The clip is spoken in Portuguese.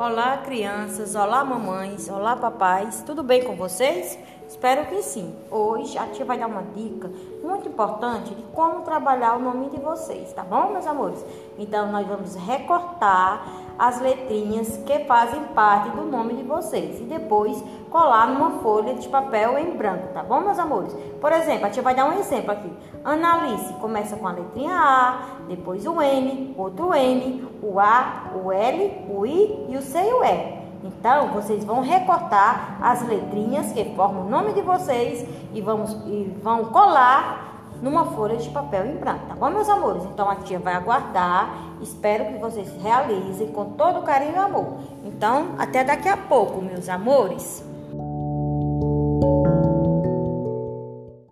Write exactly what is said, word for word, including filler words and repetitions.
Olá, crianças, olá, mamães, olá, papais, tudo bem com vocês? Espero que sim. Hoje a tia vai dar uma dica muito importante de como trabalhar o nome de vocês, tá bom, meus amores? Então, nós vamos recortar as letrinhas que fazem parte do nome de vocês e depois colar numa folha de papel em branco, tá bom, meus amores? Por exemplo, a tia vai dar um exemplo aqui. Analice começa com a letrinha A, depois o N, outro N, o A, o L, o I e o C e o E. Então, vocês vão recortar as letrinhas que formam o nome de vocês e, vamos, e vão colar numa folha de papel em branco, tá bom, meus amores? Então, a tia vai aguardar. Espero que vocês realizem com todo carinho e amor. Então, até daqui a pouco, meus amores.